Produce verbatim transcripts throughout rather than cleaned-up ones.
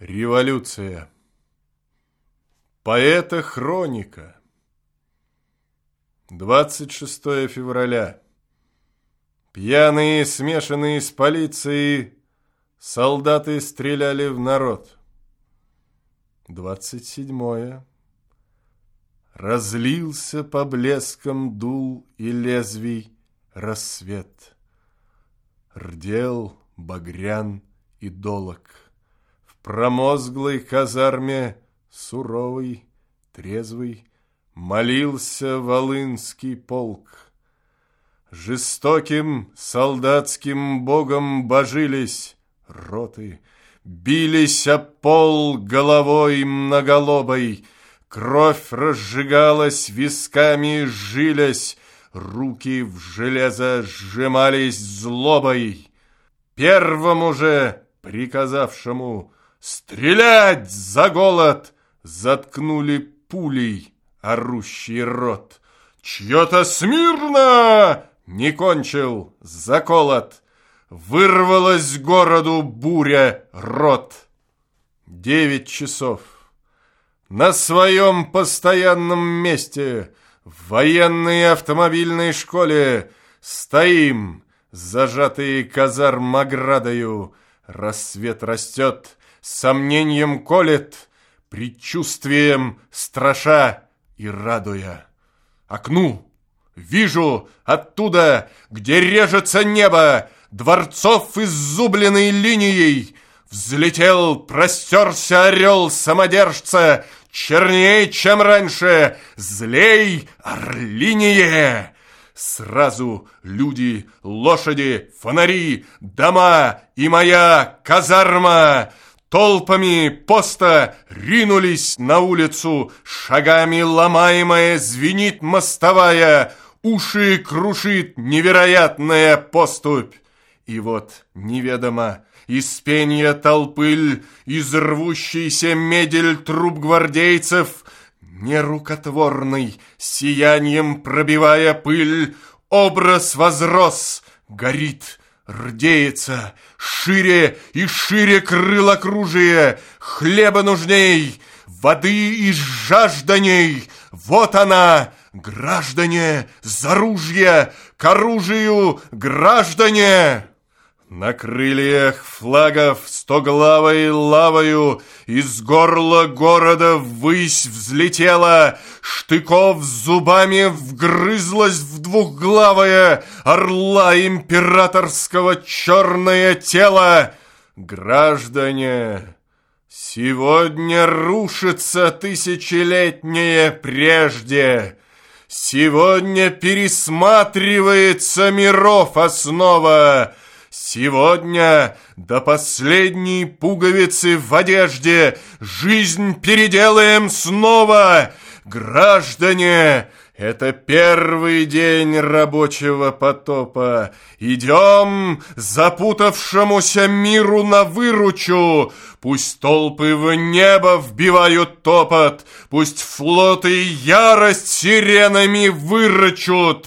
Революция. Поэта-хроника. двадцать шестое февраля. Пьяные, смешанные с полицией, солдаты стреляли в народ. двадцать седьмое. Разлился по блескам дул и лезвий рассвет. Рдел, багрян и долог. В промозглой казарме суровый, трезвый молился волынский полк. Жестоким солдатским богом божились роты, бились об пол головой многолобой, кровь разжигалась висками, жились, руки в железо сжимались злобой. Первому же, приказавшему стрелять за голод, заткнули пулей орущий рот. Чье-то смирно не кончил заколот, вырвалась городу буря рот. Девять часов. На своем постоянном месте в военной автомобильной школе стоим, зажатые казарм оградою. Рассвет растет, сомнением колет, предчувствием страша и радуя. Окну вижу оттуда, где режется небо, дворцов иззубленной линией. Взлетел, простерся орел самодержца, черней, чем раньше, злей орлинее. Сразу люди, лошади, фонари, дома и моя казарма толпами поста ринулись на улицу, шагами ломаемая звенит мостовая, уши крушит невероятная поступь. И вот неведомо из пенья толпы, из рвущейся медель труп гвардейцев, нерукотворный, сиянием пробивая пыль, образ возрос, горит, рдеется, шире и шире крылокружие, хлеба нужней, воды и жажданей. Вот она, граждане, за ружья, к оружию, граждане! На крыльях флагов стоглавой лавою из горла города ввысь взлетела, штыков зубами вгрызлась в двухглавое орла императорского черное тело. Граждане, сегодня рушится тысячелетнее прежде. Сегодня пересматривается миров основа. Сегодня до последней пуговицы в одежде жизнь переделаем снова. Граждане, это первый день рабочего потопа. Идем запутавшемуся миру на выручу. Пусть толпы в небо вбивают топот, пусть флоты ярость сиренами вырычут.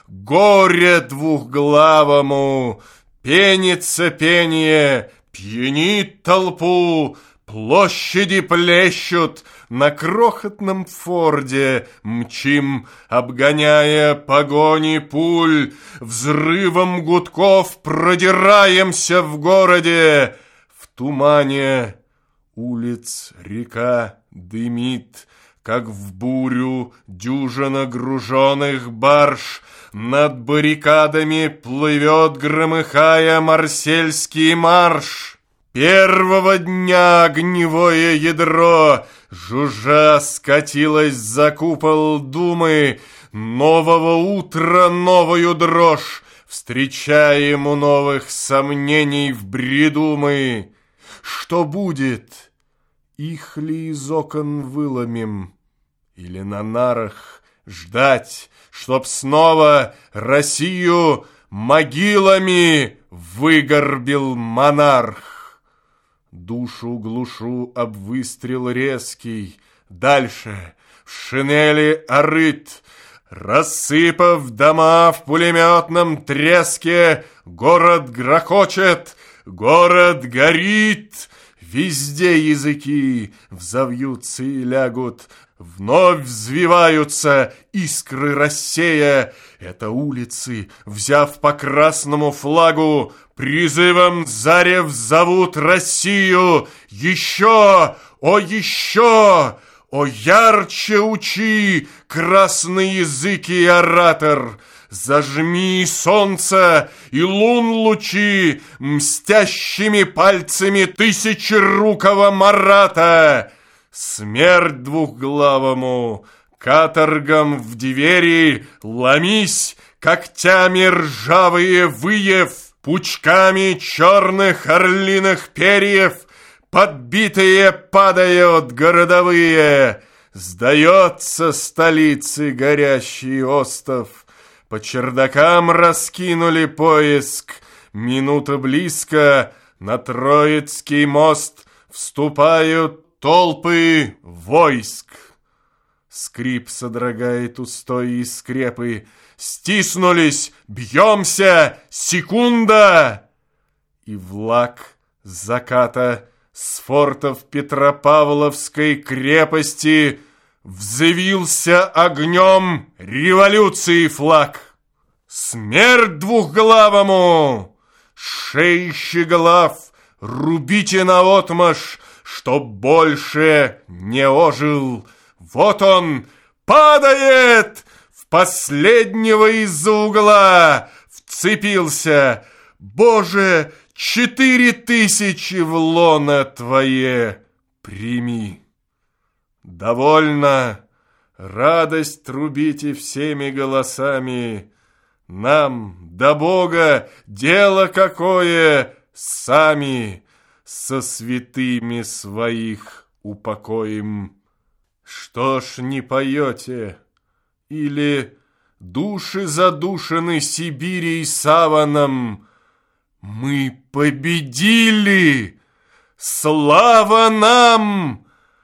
Горе двухглавому! Пенится пение, пьянит толпу, площади плещут, на крохотном форде мчим, обгоняя погони пуль, взрывом гудков продираемся в городе. В тумане улиц река дымит, как в бурю дюжина груженных барж. Над баррикадами плывет, громыхая, марсельский марш. Первого дня огневое ядро, жужжа, скатилось за купол думы. Нового утра новую дрожь, встречаем у новых сомнений в бреду мы. Что будет? Их ли из окон выломим? Или на нарах ждать, чтоб снова Россию могилами выгорбил монарх? Душу глушу об выстрел резкий, дальше в шинели орыт, рассыпав дома в пулеметном треске, город грохочет, город горит. Везде языки взовьются и лягут, вновь взвиваются искры рассея. Это улицы, взяв по красному флагу, призывом зарев зовут Россию. Еще, о еще, о ярче учи, красный язык и оратор! Зажми солнце и лун лучи мстящими пальцами тысячерукого Марата. Смерть двухглавому, каторгам в двери ломись, когтями ржавые выев, пучками черных орлиных перьев, подбитые падают городовые. Сдается столицы горящий остов. По чердакам раскинули поиск. Минута близко, на Троицкий мост вступают толпы войск. Скрип содрогает устои и скрепы. Стиснулись, бьемся, секунда! И влаг заката с фортов Петропавловской крепости взвился огнем революции флаг. Смерть двухглавому! Шеи щеглав рубите наотмашь, чтоб больше не ожил. Вот он падает! В последнего из-за угла вцепился. Боже, четыре тысячи в лоно твое прими. Довольно, радость трубите всеми голосами. Нам до Бога дело какое, сами со святыми своих упокоим. Что ж не поете? Или души задушены Сибирей саваном? Мы победили! Слава нам!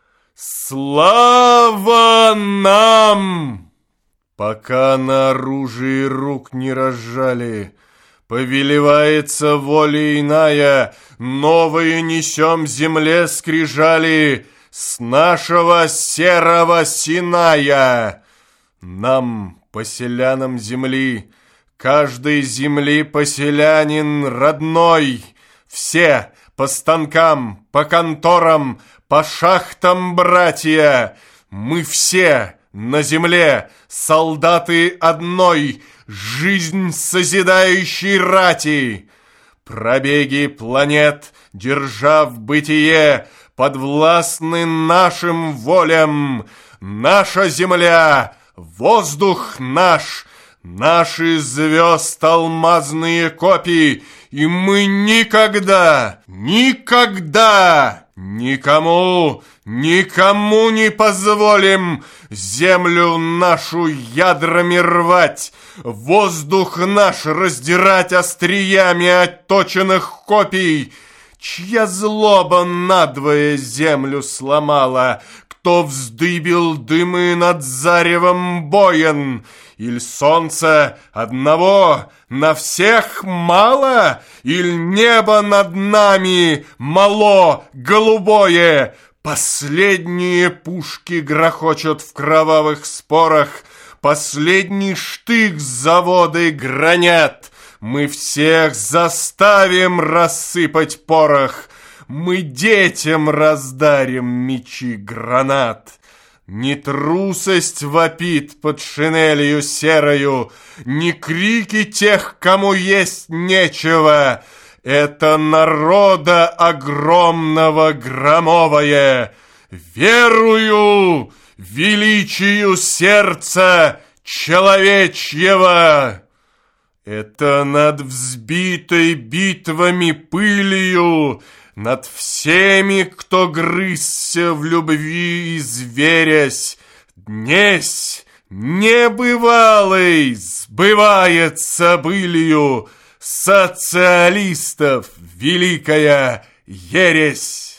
Слава нам! Пока на оружии рук не разжали, повелевается воля иная, новые несем земле скрижали с нашего серого Синая. Нам, поселянам земли, каждой земли поселянин родной, все по станкам, по конторам, по шахтам, братья, мы все на земле солдаты одной, жизнь созидающей рати. Пробеги планет, держа в бытие, подвластны нашим волям. Наша земля, воздух наш, наши звезд алмазные копии, и мы никогда, никогда никому, никому не позволим землю нашу ядрами рвать, воздух наш раздирать остриями отточенных копий. Чья злоба надвое землю сломала, кто вздыбил дымы над заревом боен? Иль солнца одного на всех мало, иль небо над нами мало голубое? Последние пушки грохочут в кровавых спорах, последний штык заводы гранят. Мы всех заставим рассыпать порох, мы детям раздарим мечи гранат. Не трусость вопит под шинелью серою, не крики тех, кому есть нечего. Это народа огромного громовое. Верую величию сердца человечьего. Это над взбитой битвами пылью, над всеми, кто грызся в любви изверясь, днесь небывалый сбывается былью социалистов великая ересь.